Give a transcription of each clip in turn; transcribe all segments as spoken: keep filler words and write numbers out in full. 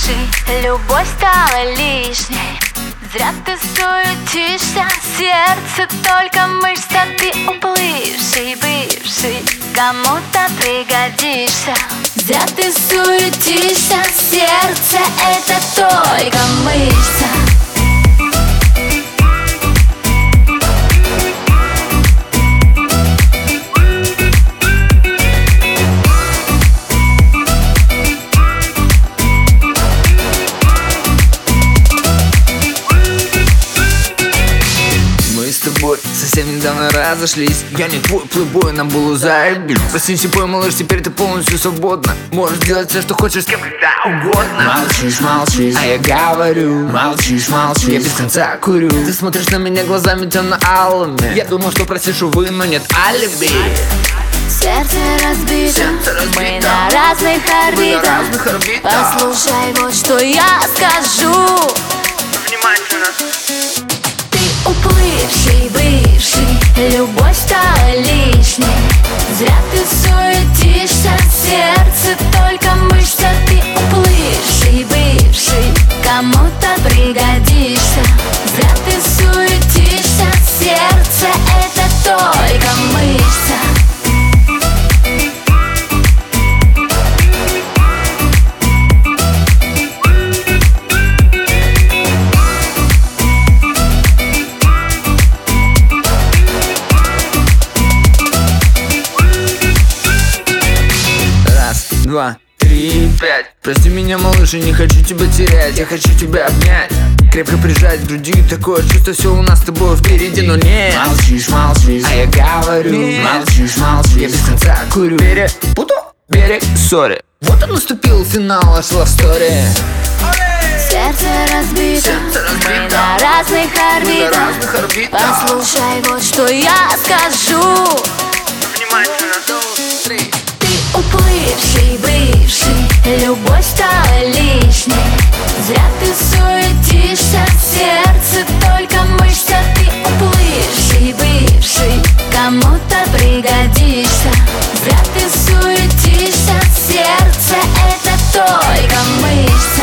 уплывший, любовь стала лишней. Зря ты суетишься, сердце только мышца. Ты уплывший, бывший, кому-то пригодишься. Зря ты суетишься, сердце это только мышца. Совсем недавно разошлись. Я не твой плейбой, нам было заебись. Проснись и пой, малыш, теперь ты полностью свободна. Можешь делать все, что хочешь, с кем когда угодно. Молчишь, молчишь, а я говорю. Молчишь, молчишь, я без конца курю. Ты смотришь на меня глазами темно-алыми. Я думал, что просишь, увы, но нет алиби. Сердце разбито, Сердце разбито. Мы на разных орбитах. Мы на разных орбитах. Послушай, вот что я скажу. Внимательно. Ты уплывший, бывший, любовь стала лишней. Зря ты суетишься, сердце только мышца. Ты уплывший, бывший, кому-то пригодишься. Зря ты суетишься, сердце это только мышца. Два, три, пять. Прости меня, малыш, я не хочу тебя терять. Я хочу тебя обнять, крепко прижать к груди. Такое чувство, все у нас с тобой впереди, но нет. Молчишь, молчишь, а я говорю. Нет. Молчишь, молчишь, я без конца курю. Перепутал берег, сори. Вот и наступил финал аж love story. Сердце разбито, Сердце разбито. Мы на разных Мы на орбитах. разных орбитах. Послушай, вот что я скажу. Внимательно, три. Уплывший, бывший, любовь стала лишней. Зря ты суетишься, сердце только мышца. Ты уплывший, бывший, кому-то пригодишься. Зря ты суетишься, сердце это только мышца.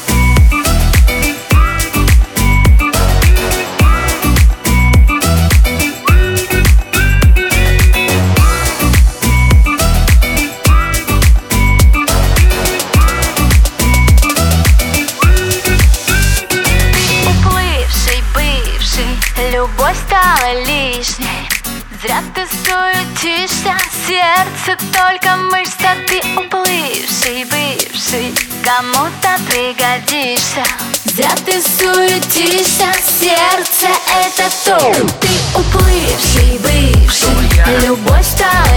Любовь стала лишней. Зря ты суетишься, сердце только мышца. Ты уплывший, бывший, кому-то пригодишься. Зря ты суетишься, сердце это то. Ты уплывший, бывший, любовь стала